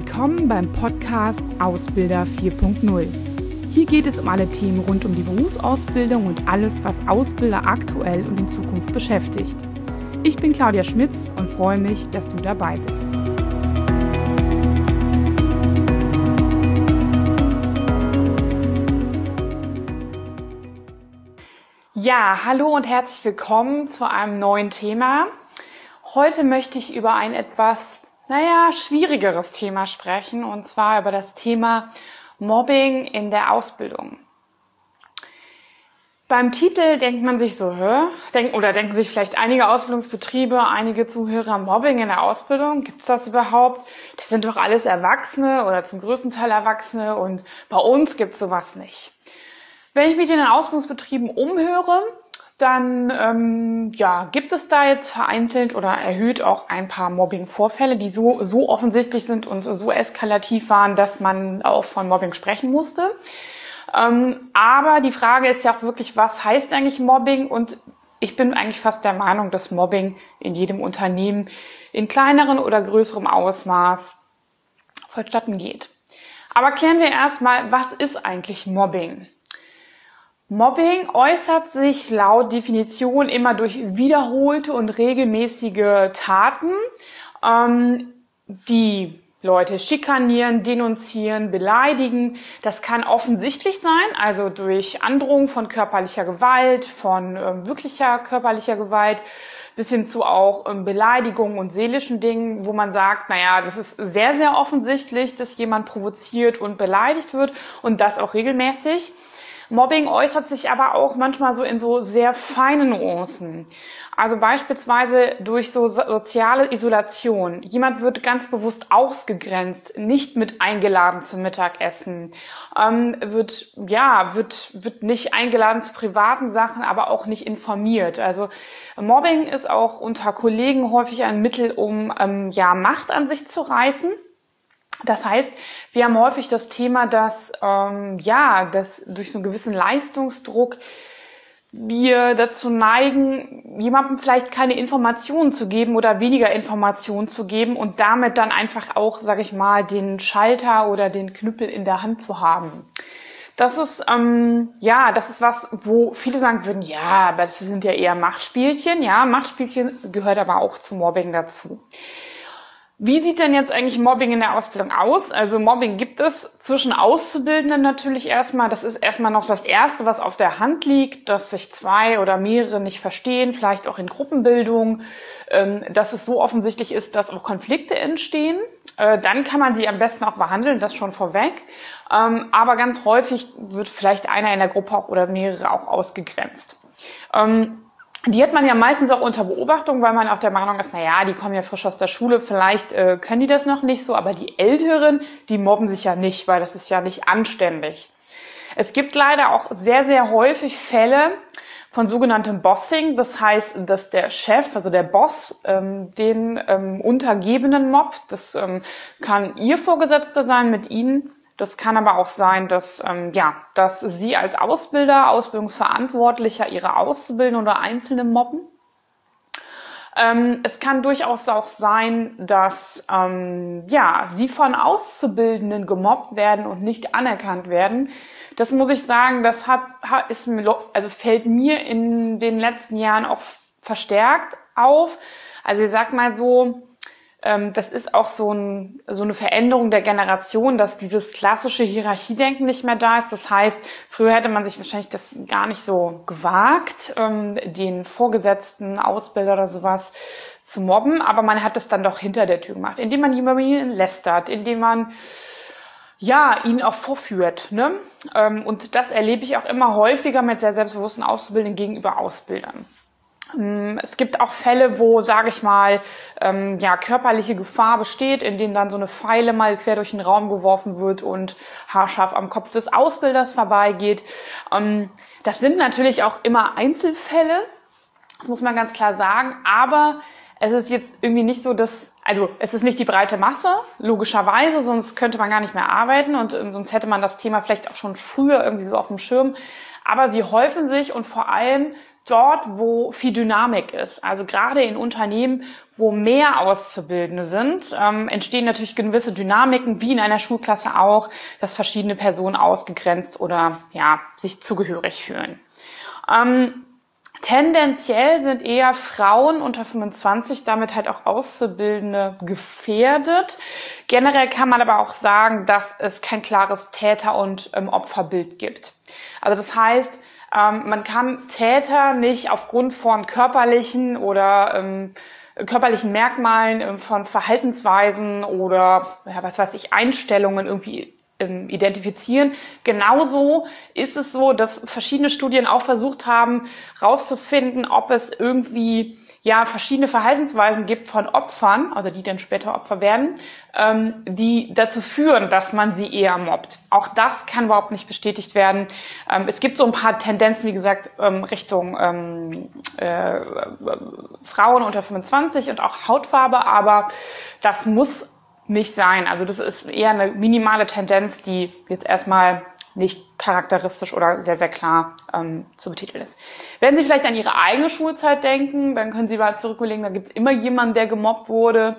Willkommen beim Podcast Ausbilder 4.0. Hier geht es um alle Themen rund um die Berufsausbildung und alles, was Ausbilder aktuell und in Zukunft beschäftigt. Ich bin Claudia Schmitz und freue mich, dass du dabei bist. Ja, hallo und herzlich willkommen zu einem neuen Thema. Heute möchte ich über ein etwas, schwierigeres Thema sprechen, und zwar über das Thema Mobbing in der Ausbildung. Beim Titel denkt man sich so, denken sich vielleicht einige Ausbildungsbetriebe, einige Zuhörer, Mobbing in der Ausbildung, gibt's das überhaupt? Das sind doch alles Erwachsene oder zum größten Teil Erwachsene und bei uns gibt's sowas nicht. Wenn ich mich in den Ausbildungsbetrieben umhöre, dann gibt es da jetzt vereinzelt oder erhöht auch ein paar Mobbing-Vorfälle, die so offensichtlich sind und so eskalativ waren, dass man auch von Mobbing sprechen musste. Aber die Frage ist ja auch wirklich, was heißt eigentlich Mobbing? Und ich bin eigentlich fast der Meinung, dass Mobbing in jedem Unternehmen in kleinerem oder größerem Ausmaß vonstatten geht. Aber klären wir erstmal, was ist eigentlich Mobbing? Mobbing äußert sich laut Definition immer durch wiederholte und regelmäßige Taten, die Leute schikanieren, denunzieren, beleidigen. Das kann offensichtlich sein, also durch Androhung von körperlicher Gewalt, von wirklicher körperlicher Gewalt, bis hin zu auch Beleidigungen und seelischen Dingen, wo man sagt, das ist sehr, sehr offensichtlich, dass jemand provoziert und beleidigt wird und das auch regelmäßig. Mobbing äußert sich aber auch manchmal so in so sehr feinen Nuancen. Also beispielsweise durch so soziale Isolation. Jemand wird ganz bewusst ausgegrenzt, nicht mit eingeladen zum Mittagessen, wird nicht eingeladen zu privaten Sachen, aber auch nicht informiert. Also Mobbing ist auch unter Kollegen häufig ein Mittel, um Macht an sich zu reißen. Das heißt, wir haben häufig das Thema, dass durch so einen gewissen Leistungsdruck wir dazu neigen, jemandem vielleicht keine Informationen zu geben oder weniger Informationen zu geben und damit dann einfach auch, den Schalter oder den Knüppel in der Hand zu haben. Das ist was, wo viele sagen würden, aber das sind ja eher Machtspielchen. Ja, Machtspielchen gehört aber auch zu Mobbing dazu. Wie sieht denn jetzt eigentlich Mobbing in der Ausbildung aus? Also Mobbing gibt es zwischen Auszubildenden natürlich erstmal. Das ist erstmal noch das Erste, was auf der Hand liegt, dass sich zwei oder mehrere nicht verstehen, vielleicht auch in Gruppenbildung, dass es so offensichtlich ist, dass auch Konflikte entstehen. Dann kann man sie am besten auch behandeln, das schon vorweg. Aber ganz häufig wird vielleicht einer in der Gruppe auch oder mehrere auch ausgegrenzt. Die hat man ja meistens auch unter Beobachtung, weil man auch der Meinung ist, die kommen ja frisch aus der Schule, vielleicht können die das noch nicht so, aber die Älteren, die mobben sich ja nicht, weil das ist ja nicht anständig. Es gibt leider auch sehr, sehr häufig Fälle von sogenanntem Bossing, das heißt, dass der Chef, also der Boss, den Untergebenen mobbt. Das kann ihr Vorgesetzter sein mit ihnen. Das kann aber auch sein, dass Sie als Ausbilder, Ausbildungsverantwortlicher Ihre Auszubildenden oder Einzelne mobben. Es kann durchaus auch sein, dass Sie von Auszubildenden gemobbt werden und nicht anerkannt werden. Das muss ich sagen, das fällt mir in den letzten Jahren auch verstärkt auf. Also ich sag mal so, das ist auch so eine Veränderung der Generation, dass dieses klassische Hierarchiedenken nicht mehr da ist. Das heißt, früher hätte man sich wahrscheinlich das gar nicht so gewagt, den Vorgesetzten, Ausbilder oder sowas zu mobben, aber man hat es dann doch hinter der Tür gemacht, indem man über ihn lästert, indem man ihn auch vorführt, ne? Und das erlebe ich auch immer häufiger mit sehr selbstbewussten Auszubildenden gegenüber Ausbildern. Es gibt auch Fälle, wo, körperliche Gefahr besteht, in denen dann so eine Feile mal quer durch den Raum geworfen wird und haarscharf am Kopf des Ausbilders vorbeigeht. Das sind natürlich auch immer Einzelfälle, das muss man ganz klar sagen, aber es ist jetzt irgendwie nicht so, es ist nicht die breite Masse, logischerweise, sonst könnte man gar nicht mehr arbeiten und sonst hätte man das Thema vielleicht auch schon früher irgendwie so auf dem Schirm. Aber sie häufen sich und vor allem dort, wo viel Dynamik ist. Also gerade in Unternehmen, wo mehr Auszubildende sind, entstehen natürlich gewisse Dynamiken, wie in einer Schulklasse auch, dass verschiedene Personen ausgegrenzt oder sich zugehörig fühlen. Tendenziell sind eher Frauen unter 25, damit halt auch Auszubildende, gefährdet. Generell kann man aber auch sagen, dass es kein klares Täter- und Opferbild gibt. Also das heißt, man kann Täter nicht aufgrund von körperlichen oder körperlichen Merkmalen, von Verhaltensweisen oder Einstellungen irgendwie identifizieren. Genauso ist es so, dass verschiedene Studien auch versucht haben, rauszufinden, ob es irgendwie verschiedene Verhaltensweisen gibt von Opfern, also die dann später Opfer werden, die dazu führen, dass man sie eher mobbt. Auch das kann überhaupt nicht bestätigt werden. Es gibt so ein paar Tendenzen, wie gesagt, Richtung Frauen unter 25 und auch Hautfarbe, aber das muss nicht sein. Also das ist eher eine minimale Tendenz, die jetzt erstmal nicht charakteristisch oder sehr, sehr klar zu betiteln ist. Wenn Sie vielleicht an Ihre eigene Schulzeit denken, dann können Sie mal zurücklegen, da gibt es immer jemanden, der gemobbt wurde.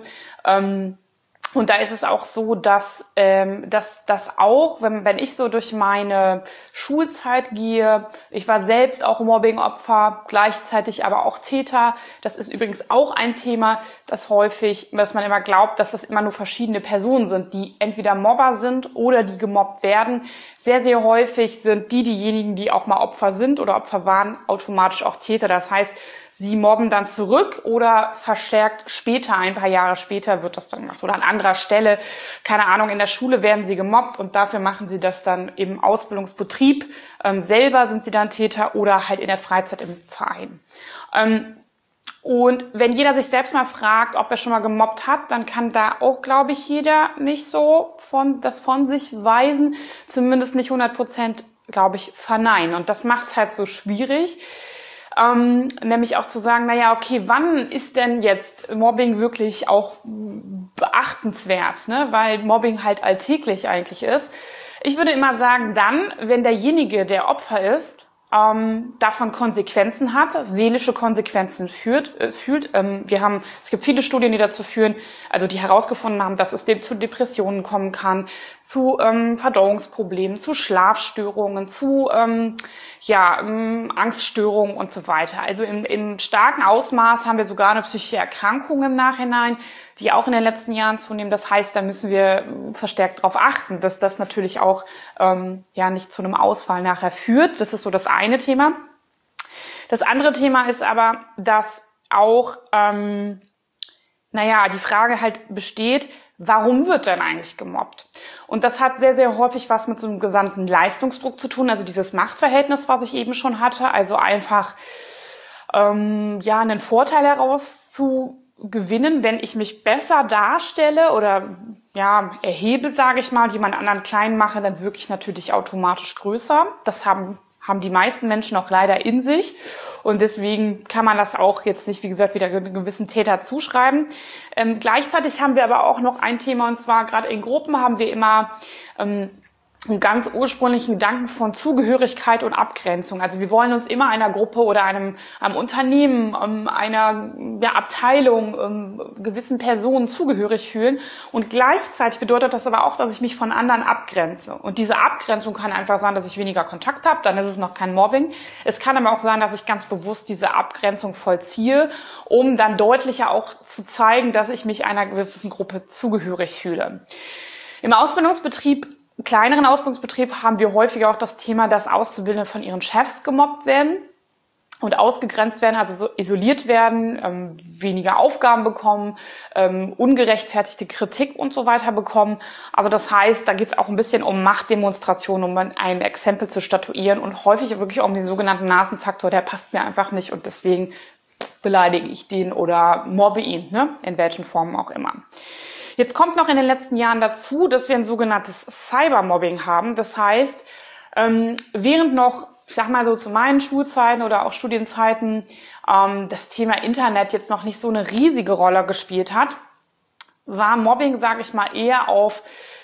Und da ist es auch so, dass das auch, wenn ich so durch meine Schulzeit gehe, ich war selbst auch Mobbingopfer, gleichzeitig aber auch Täter. Das ist übrigens auch ein Thema, dass man immer glaubt, dass das immer nur verschiedene Personen sind, die entweder Mobber sind oder die gemobbt werden. Sehr, sehr häufig sind diejenigen, die auch mal Opfer sind oder Opfer waren, automatisch auch Täter. Das heißt, sie mobben dann zurück oder verstärkt später, ein paar Jahre später wird das dann gemacht. Oder an anderer Stelle, keine Ahnung, in der Schule werden sie gemobbt und dafür machen sie das dann im Ausbildungsbetrieb. Selber sind sie dann Täter oder halt in der Freizeit im Verein. Und wenn jeder sich selbst mal fragt, ob er schon mal gemobbt hat, dann kann da auch, glaube ich, jeder nicht so von sich weisen, zumindest nicht 100%, glaube ich, verneinen. Und das macht es halt so schwierig. Nämlich auch zu sagen, okay, wann ist denn jetzt Mobbing wirklich auch beachtenswert, ne? Weil Mobbing halt alltäglich eigentlich ist. Ich würde immer sagen, dann, wenn derjenige, der Opfer ist, davon Konsequenzen hat, seelische Konsequenzen fühlt. Es gibt viele Studien, die dazu führen, also die herausgefunden haben, dass es zu Depressionen kommen kann, zu Verdauungsproblemen, zu Schlafstörungen, zu Angststörungen und so weiter. Also im starken Ausmaß haben wir sogar eine psychische Erkrankung im Nachhinein, die auch in den letzten Jahren zunehmen. Das heißt, da müssen wir verstärkt darauf achten, dass das natürlich auch nicht zu einem Ausfall nachher führt. Das ist so das eine Thema. Das andere Thema ist aber, dass auch die Frage halt besteht, warum wird denn eigentlich gemobbt? Und das hat sehr, sehr häufig was mit so einem gesamten Leistungsdruck zu tun, also dieses Machtverhältnis, was ich eben schon hatte, also einfach einen Vorteil herauszugewinnen, wenn ich mich besser darstelle oder erhebe, sage ich mal, und jemand anderen klein mache, dann wirke ich natürlich automatisch größer. Das haben die meisten Menschen auch leider in sich. Und deswegen kann man das auch jetzt nicht, wie gesagt, wieder einem gewissen Täter zuschreiben. Gleichzeitig haben wir aber auch noch ein Thema, und zwar gerade in Gruppen haben wir immer einen ganz ursprünglichen Gedanken von Zugehörigkeit und Abgrenzung. Also wir wollen uns immer einer Gruppe oder einem Unternehmen, einer Abteilung, gewissen Personen zugehörig fühlen. Und gleichzeitig bedeutet das aber auch, dass ich mich von anderen abgrenze. Und diese Abgrenzung kann einfach sein, dass ich weniger Kontakt habe, dann ist es noch kein Mobbing. Es kann aber auch sein, dass ich ganz bewusst diese Abgrenzung vollziehe, um dann deutlicher auch zu zeigen, dass ich mich einer gewissen Gruppe zugehörig fühle. Im kleineren Ausbildungsbetrieb haben wir häufiger auch das Thema, dass Auszubildende von ihren Chefs gemobbt werden und ausgegrenzt werden, also so isoliert werden, weniger Aufgaben bekommen, ungerechtfertigte Kritik und so weiter bekommen. Also das heißt, da geht es auch ein bisschen um Machtdemonstration, um ein Exempel zu statuieren und häufig wirklich um den sogenannten Nasenfaktor, der passt mir einfach nicht und deswegen beleidige ich den oder mobbe ihn, ne? In welchen Formen auch immer. Jetzt kommt noch in den letzten Jahren dazu, dass wir ein sogenanntes Cybermobbing haben. Das heißt, während noch, ich sag mal so zu meinen Schulzeiten oder auch Studienzeiten, das Thema Internet jetzt noch nicht so eine riesige Rolle gespielt hat, war Mobbing, sage ich mal, eher auf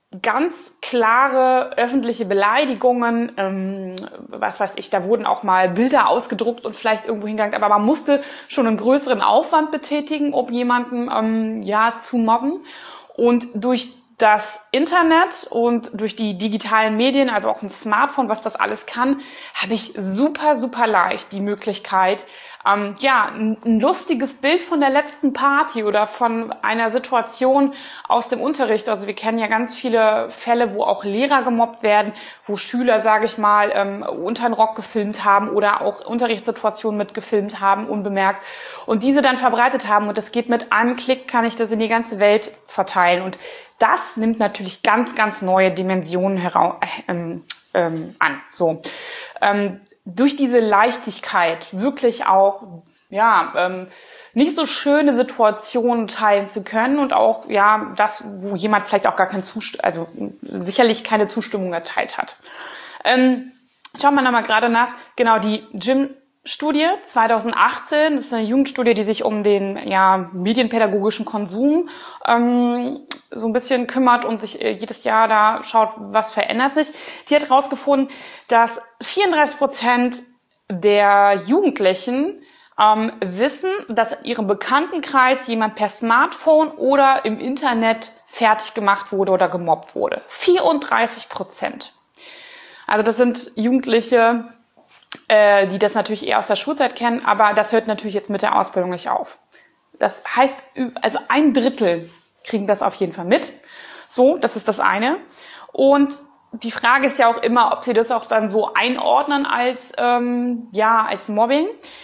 ganz klare öffentliche Beleidigungen, was weiß ich, da wurden auch mal Bilder ausgedruckt und vielleicht irgendwo hingegangen, aber man musste schon einen größeren Aufwand betätigen, um jemanden zu mobben. Und durch das Internet und durch die digitalen Medien, also auch ein Smartphone, was das alles kann, habe ich super, super leicht die Möglichkeit, ein lustiges Bild von der letzten Party oder von einer Situation aus dem Unterricht. Also wir kennen ja ganz viele Fälle, wo auch Lehrer gemobbt werden, wo Schüler, sage ich mal, unter den Rock gefilmt haben oder auch Unterrichtssituationen mitgefilmt haben, unbemerkt, und diese dann verbreitet haben. Und das geht mit einem Klick, kann ich das in die ganze Welt verteilen. Und das nimmt natürlich ganz, ganz neue Dimensionen an. So. Durch diese Leichtigkeit wirklich auch nicht so schöne Situationen teilen zu können und auch das, wo jemand vielleicht auch gar sicherlich keine Zustimmung erteilt hat. Schauen wir nochmal gerade nach. Genau, die Jim-Studie 2018, das ist eine Jugendstudie, die sich um den medienpädagogischen Konsum so ein bisschen kümmert und sich jedes Jahr da schaut, was verändert sich. Die hat herausgefunden, dass 34% der Jugendlichen wissen, dass in ihrem Bekanntenkreis jemand per Smartphone oder im Internet fertig gemacht wurde oder gemobbt wurde. 34%. Also das sind Jugendliche, die das natürlich eher aus der Schulzeit kennen, aber das hört natürlich jetzt mit der Ausbildung nicht auf. Das heißt, also 1/3 kriegen das auf jeden Fall mit. So, das ist das eine. Und die Frage ist ja auch immer, ob sie das auch dann so einordnen als Mobbing.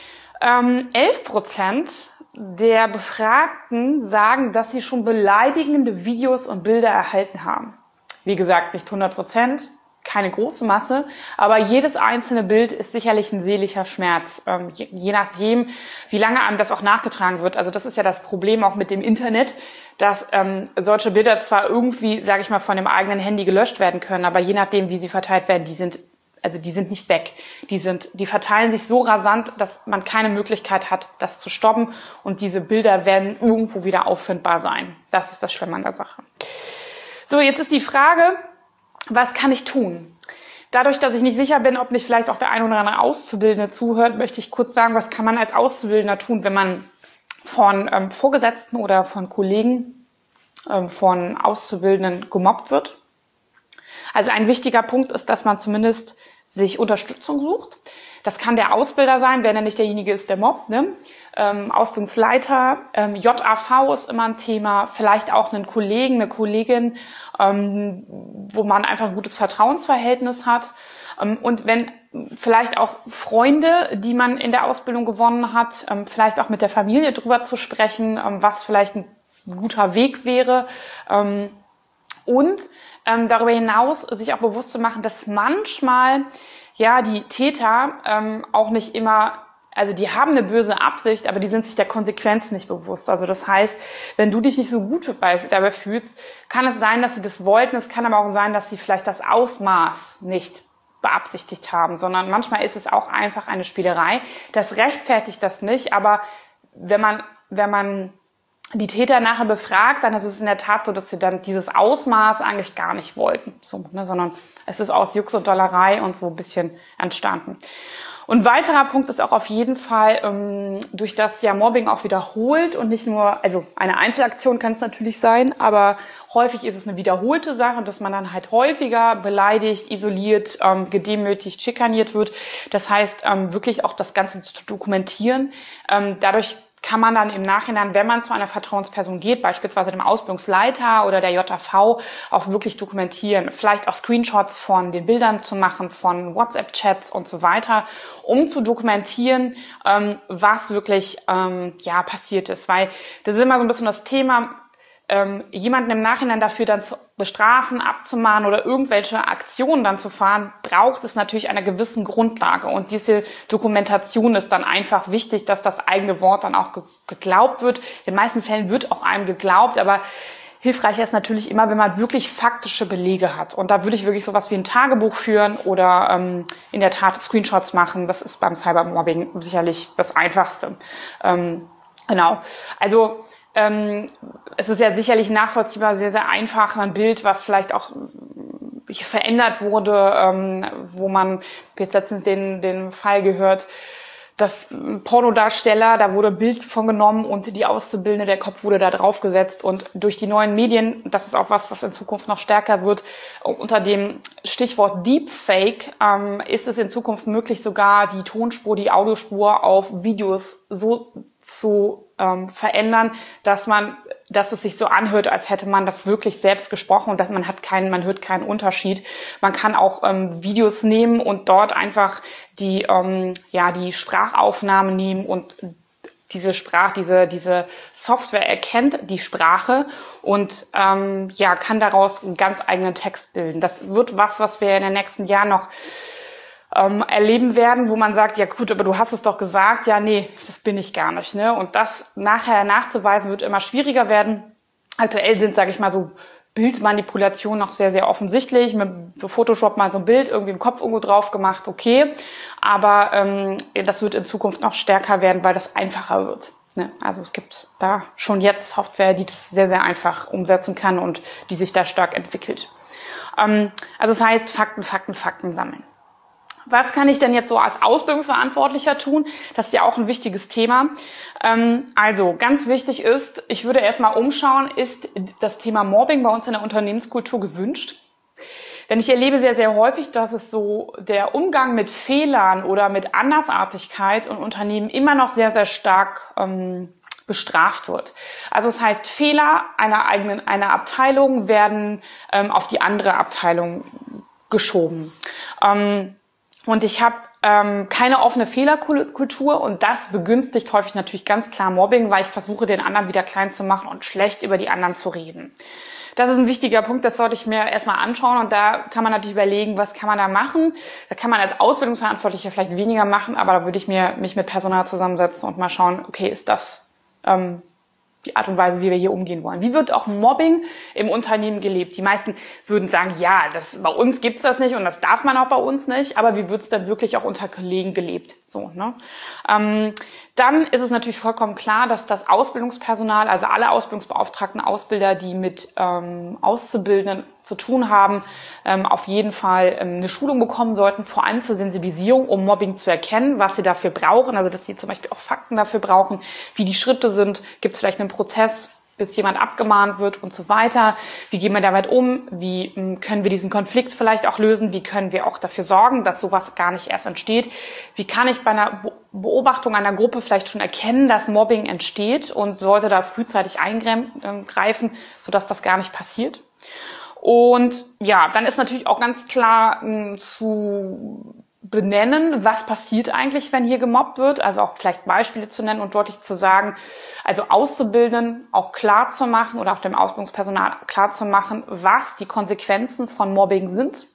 11% der Befragten sagen, dass sie schon beleidigende Videos und Bilder erhalten haben. Wie gesagt, nicht 100%, keine große Masse, aber jedes einzelne Bild ist sicherlich ein seelischer Schmerz, je nachdem, wie lange einem das auch nachgetragen wird. Also das ist ja das Problem auch mit dem Internet, dass solche Bilder zwar irgendwie, sage ich mal, von dem eigenen Handy gelöscht werden können, aber je nachdem, wie sie verteilt werden, die sind nicht weg. Die verteilen sich so rasant, dass man keine Möglichkeit hat, das zu stoppen, und diese Bilder werden irgendwo wieder auffindbar sein. Das ist das Schlimme an der Sache. So, jetzt ist die Frage, was kann ich tun? Dadurch, dass ich nicht sicher bin, ob nicht vielleicht auch der ein oder andere Auszubildende zuhört, möchte ich kurz sagen, was kann man als Auszubildender tun, wenn man von Vorgesetzten oder von Kollegen, von Auszubildenden gemobbt wird. Also ein wichtiger Punkt ist, dass man zumindest sich Unterstützung sucht. Das kann der Ausbilder sein, wenn er nicht derjenige ist, der mobbt, ne? Ausbildungsleiter, JAV ist immer ein Thema, vielleicht auch einen Kollegen, eine Kollegin, wo man einfach ein gutes Vertrauensverhältnis hat. Und wenn vielleicht auch Freunde, die man in der Ausbildung gewonnen hat, vielleicht auch mit der Familie drüber zu sprechen, was vielleicht ein guter Weg wäre. Und darüber hinaus sich auch bewusst zu machen, dass manchmal die Täter auch nicht immer, also die haben eine böse Absicht, aber die sind sich der Konsequenz nicht bewusst. Also das heißt, wenn du dich nicht so gut dabei fühlst, kann es sein, dass sie das wollten. Es kann aber auch sein, dass sie vielleicht das Ausmaß nicht beabsichtigt haben, sondern manchmal ist es auch einfach eine Spielerei. Das rechtfertigt das nicht, aber wenn man die Täter nachher befragt, dann ist es in der Tat so, dass sie dann dieses Ausmaß eigentlich gar nicht wollten, sondern es ist aus Jux und Dollerei und so ein bisschen entstanden. Und weiterer Punkt ist auch auf jeden Fall, durch das Mobbing auch wiederholt und nicht nur, also eine Einzelaktion kann es natürlich sein, aber häufig ist es eine wiederholte Sache, dass man dann halt häufiger beleidigt, isoliert, gedemütigt, schikaniert wird. Das heißt, wirklich auch das Ganze zu dokumentieren. Dadurch kann man dann im Nachhinein, wenn man zu einer Vertrauensperson geht, beispielsweise dem Ausbildungsleiter oder der JAV, auch wirklich dokumentieren. Vielleicht auch Screenshots von den Bildern zu machen, von WhatsApp-Chats und so weiter, um zu dokumentieren, was wirklich passiert ist. Weil das ist immer so ein bisschen das Thema, jemanden im Nachhinein dafür dann zu bestrafen, abzumahnen oder irgendwelche Aktionen dann zu fahren, braucht es natürlich eine gewissen Grundlage. Und diese Dokumentation ist dann einfach wichtig, dass das eigene Wort dann auch geglaubt wird. In den meisten Fällen wird auch einem geglaubt, aber hilfreich ist natürlich immer, wenn man wirklich faktische Belege hat. Und da würde ich wirklich sowas wie ein Tagebuch führen oder in der Tat Screenshots machen. Das ist beim Cybermobbing sicherlich das Einfachste. Genau. Also es ist ja sicherlich nachvollziehbar, sehr, sehr einfach ein Bild, was vielleicht auch verändert wurde, wo man jetzt letztens den Fall gehört, dass Pornodarsteller, da wurde ein Bild von genommen und die Auszubildende, der Kopf wurde da draufgesetzt und durch die neuen Medien, das ist auch was in Zukunft noch stärker wird, unter dem Stichwort Deepfake ist es in Zukunft möglich, sogar die Tonspur, die Audiospur auf Videos so zu verändern, dass es sich so anhört, als hätte man das wirklich selbst gesprochen und dass man hört keinen Unterschied. Man kann auch Videos nehmen und dort einfach die Sprachaufnahmen nehmen und diese Software erkennt die Sprache und kann daraus einen ganz eigenen Text bilden. Das wird was wir in den nächsten Jahren noch erleben werden, wo man sagt, ja gut, aber du hast es doch gesagt, ja nee, das bin ich gar nicht, ne? Und das nachher nachzuweisen wird immer schwieriger werden. Aktuell sind, sage ich mal, so Bildmanipulationen noch sehr, sehr offensichtlich. Mit so Photoshop mal so ein Bild irgendwie im Kopf irgendwo drauf gemacht, okay. Aber das wird in Zukunft noch stärker werden, weil das einfacher wird. Ne? Also es gibt da schon jetzt Software, die das sehr, sehr einfach umsetzen kann und die sich da stark entwickelt. Also das heißt, Fakten sammeln. Was kann ich denn jetzt so als Ausbildungsverantwortlicher tun? Das ist ja auch ein wichtiges Thema. Also ganz wichtig ist, ich würde erstmal umschauen, ist das Thema Mobbing bei uns in der Unternehmenskultur gewünscht? Denn ich erlebe sehr, sehr häufig, dass es so der Umgang mit Fehlern oder mit Andersartigkeit in Unternehmen immer noch sehr, sehr stark bestraft wird. Also das heißt, Fehler einer Abteilung werden auf die andere Abteilung geschoben. Und ich habe keine offene Fehlerkultur und das begünstigt häufig natürlich ganz klar Mobbing, weil ich versuche, den anderen wieder klein zu machen und schlecht über die anderen zu reden. Das ist ein wichtiger Punkt, das sollte ich mir erstmal anschauen und da kann man natürlich überlegen, was kann man da machen. Da kann man als Ausbildungsverantwortlicher vielleicht weniger machen, aber da würde ich mich mit Personal zusammensetzen und mal schauen, okay, ist das die Art und Weise, wie wir hier umgehen wollen. Wie wird auch Mobbing im Unternehmen gelebt? Die meisten würden sagen, ja, bei uns gibt's das nicht und das darf man auch bei uns nicht, aber wie wird's dann wirklich auch unter Kollegen gelebt? So, ne? Dann ist es natürlich vollkommen klar, dass das Ausbildungspersonal, also alle Ausbildungsbeauftragten, Ausbilder, die mit Auszubildenden zu tun haben, auf jeden Fall eine Schulung bekommen sollten, vor allem zur Sensibilisierung, um Mobbing zu erkennen, was sie dafür brauchen, also dass sie zum Beispiel auch Fakten dafür brauchen, wie die Schritte sind, gibt es vielleicht einen Prozess, bis jemand abgemahnt wird und so weiter. Wie gehen wir damit um? Wie können wir diesen Konflikt vielleicht auch lösen? Wie können wir auch dafür sorgen, dass sowas gar nicht erst entsteht? Wie kann ich bei einer Beobachtung einer Gruppe vielleicht schon erkennen, dass Mobbing entsteht und sollte da frühzeitig eingreifen, sodass das gar nicht passiert? Und ja, dann ist natürlich auch ganz klar zu benennen, was passiert eigentlich, wenn hier gemobbt wird, also auch vielleicht Beispiele zu nennen und deutlich zu sagen, also Auszubildenden auch klar zu machen oder auch dem Ausbildungspersonal klar zu machen, was die Konsequenzen von Mobbing sind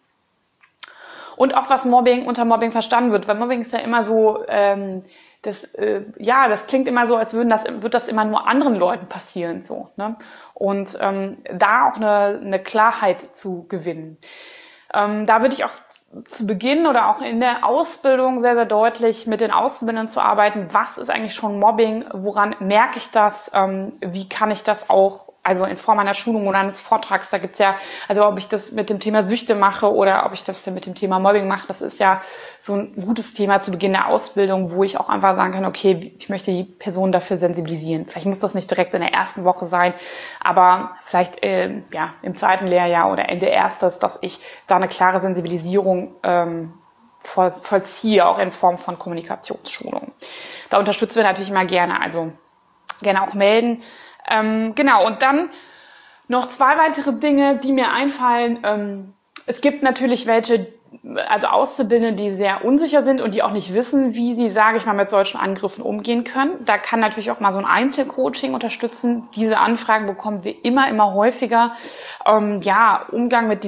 und auch was unter Mobbing verstanden wird, weil Mobbing ist ja immer so, das klingt immer so, als wird das immer nur anderen Leuten passieren, so, ne? Und da auch eine Klarheit zu gewinnen. Da würde ich auch zu Beginn oder auch in der Ausbildung sehr, sehr deutlich mit den Auszubildenden zu arbeiten. Was ist eigentlich schon Mobbing? Woran merke ich das? Wie kann ich das auch, also in Form einer Schulung oder eines Vortrags, da gibt's ja, also ob ich das mit dem Thema Süchte mache oder ob ich das mit dem Thema Mobbing mache, das ist ja so ein gutes Thema zu Beginn der Ausbildung, wo ich auch einfach sagen kann, okay, ich möchte die Person dafür sensibilisieren. Vielleicht muss das nicht direkt in der ersten Woche sein, aber vielleicht im zweiten Lehrjahr oder Ende erstes, dass ich da eine klare Sensibilisierung vollziehe, auch in Form von Kommunikationsschulung. Da unterstützen wir natürlich immer gerne, also gerne auch melden. Genau, und dann noch 2 weitere Dinge, die mir einfallen. Es gibt natürlich also Auszubildende, die sehr unsicher sind und die auch nicht wissen, wie sie, sage ich mal, mit solchen Angriffen umgehen können. Da kann natürlich auch mal so ein Einzelcoaching unterstützen. Diese Anfragen bekommen wir immer häufiger. Umgang mit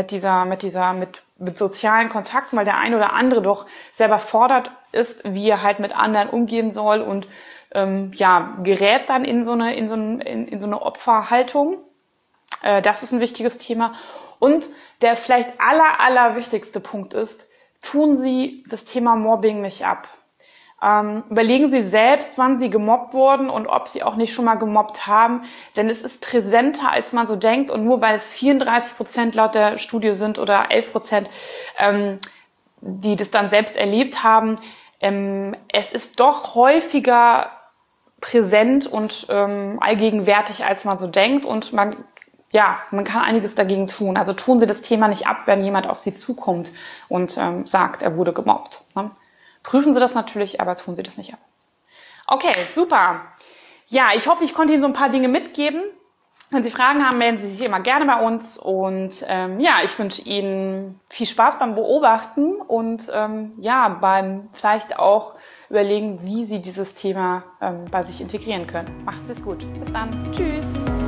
sozialen Kontakten, weil der eine oder andere doch selber fordert ist, wie er halt mit anderen umgehen soll und gerät dann in so eine Opferhaltung. Das ist ein wichtiges Thema. Und der vielleicht allerwichtigste Punkt ist, tun Sie das Thema Mobbing nicht ab. Überlegen Sie selbst, wann Sie gemobbt wurden und ob Sie auch nicht schon mal gemobbt haben, denn es ist präsenter, als man so denkt, und nur weil es 34% laut der Studie sind oder 11%, die das dann selbst erlebt haben, es ist doch häufiger präsent und allgegenwärtig, als man so denkt, und man kann einiges dagegen tun. Also tun Sie das Thema nicht ab, wenn jemand auf Sie zukommt und sagt, er wurde gemobbt. Ne? Prüfen Sie das natürlich, aber tun Sie das nicht ab. Okay, super. Ja, ich hoffe, ich konnte Ihnen so ein paar Dinge mitgeben. Wenn Sie Fragen haben, melden Sie sich immer gerne bei uns. Und ich wünsche Ihnen viel Spaß beim Beobachten und beim vielleicht auch überlegen, wie Sie dieses Thema bei sich integrieren können. Macht es gut. Bis dann. Tschüss.